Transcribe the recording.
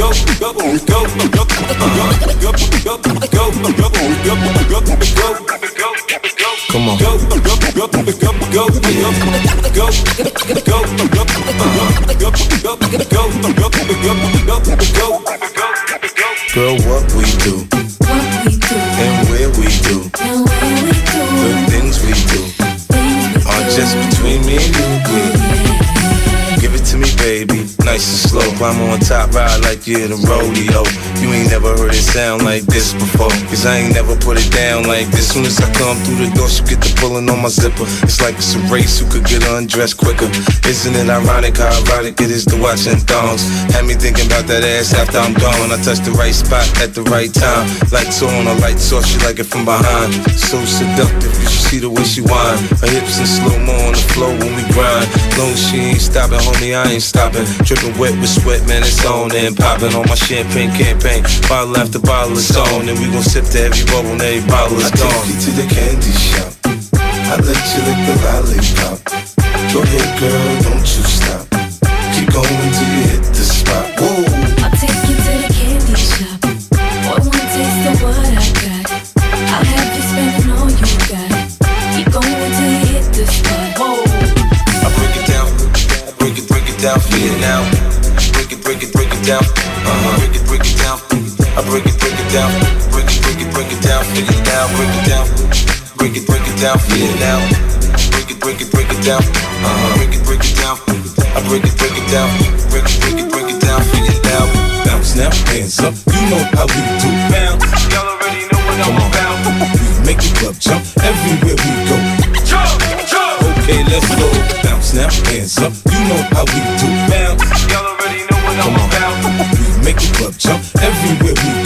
Come on. Girl, what we do, and where we do, the things we do, are just between me and you. Give it to me, baby, nice and slow. Climb on top, ride like you're in a rodeo. You ain't never heard it sound like this before, cause I ain't never put it down like this. Soon as I come through the door, she get the pulling on my zipper. It's like it's a race, who could get undressed quicker. Isn't it ironic how erotic it is to watch in thongs? Had me thinking about that ass after I'm gone. I touched the right spot at the right time. Lights on, a lights off, she like it from behind. So seductive, you should see the way she whine. Her hips in slow-mo on the floor when we grind. Long as she ain't stopping, homie, I ain't stopping. Dripping wet with sweat, man, it's on and popping on my champagne campaign. Bottle after bottle is on, and we gon' sip to every bubble and every bottle is gone. I take you to the candy shop, I let you lick the lollipop. Go ahead, girl, don't you stop. Keep going till you hit the spot. Whoa. I'll take you to the candy shop. Want one taste of what I got? I'll have you spending all you got. Keep going till you hit the spot. Whoa. I break it down, break it down for you now. Break it down. Break it down. I break it down. Break it down for you now. Break it down. Break it down for you now. Break it down. Break it down. I break it down. Break it down for you now. Bounce now, hands up. You know how we do. Bounce. Y'all already know what I'm about. We make the club jump everywhere we go. Jump. Okay, let's go. Bounce now, hands up. You know how we do. Bounce. Y'all already know what I'm about. We make the club jump everywhere we go.